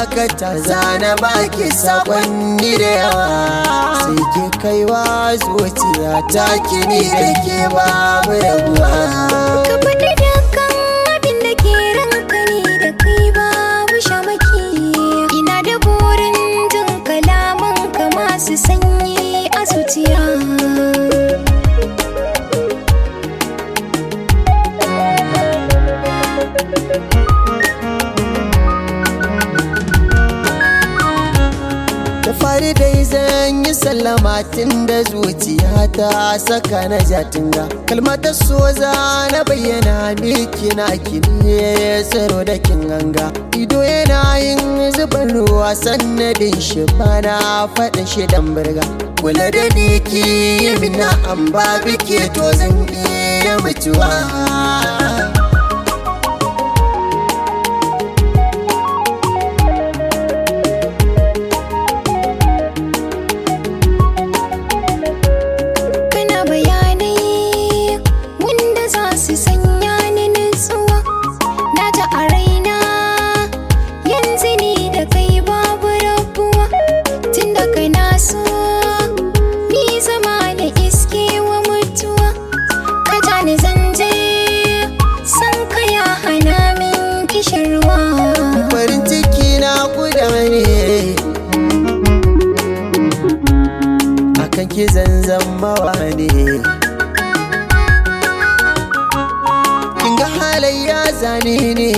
dakata zana baki sakonni da yawa sai ke kaiwa zuciya ta kini da ke babu rabuwa. Ka faɗi dukkan abin da ke ranka ni da kai babu shamaki. Ina da burin jin kalamanka masu sanyi a zuciya. Da fari dai zan yi sallama tun da zuciya ta saka na jatinga. Kalmatar so za na bayyana miki na kine tsaro da kin ganga. Ido yana yin zuban ruwa sannadin shi bana faɗin shi dan burga. Kula da ni ki yi mina an ba bike to zan iya mutuwa. Farin ciki na guda ne akan ki zanzan mawa ne. Kin ga halayya zane ne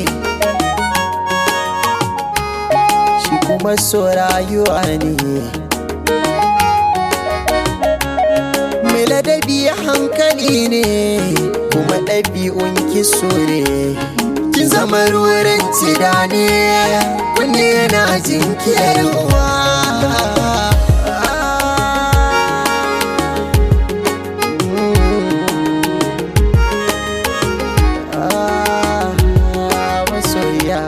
shi kuma so rayuwa ne. Mai ladabi hankali ne kuma ɗabi'un ki so ne. Kin zama ruwan tidane kunne yana jinkirwa. Masoya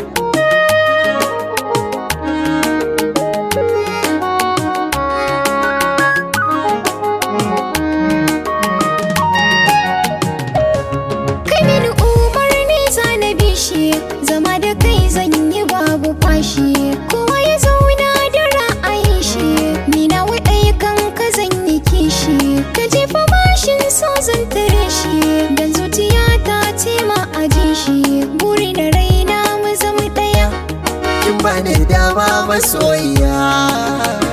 zama da kai zan yi babu fashi. Kowa ya zauna da ra'ayin shi, ni na waɗai kan ka zan yi kishi. Ka jefa mashin so zan tare shi, dan zuciya ta ce ma aje shi. Buri da raina mu zama ɗaya. Kin bani dama masoyiya.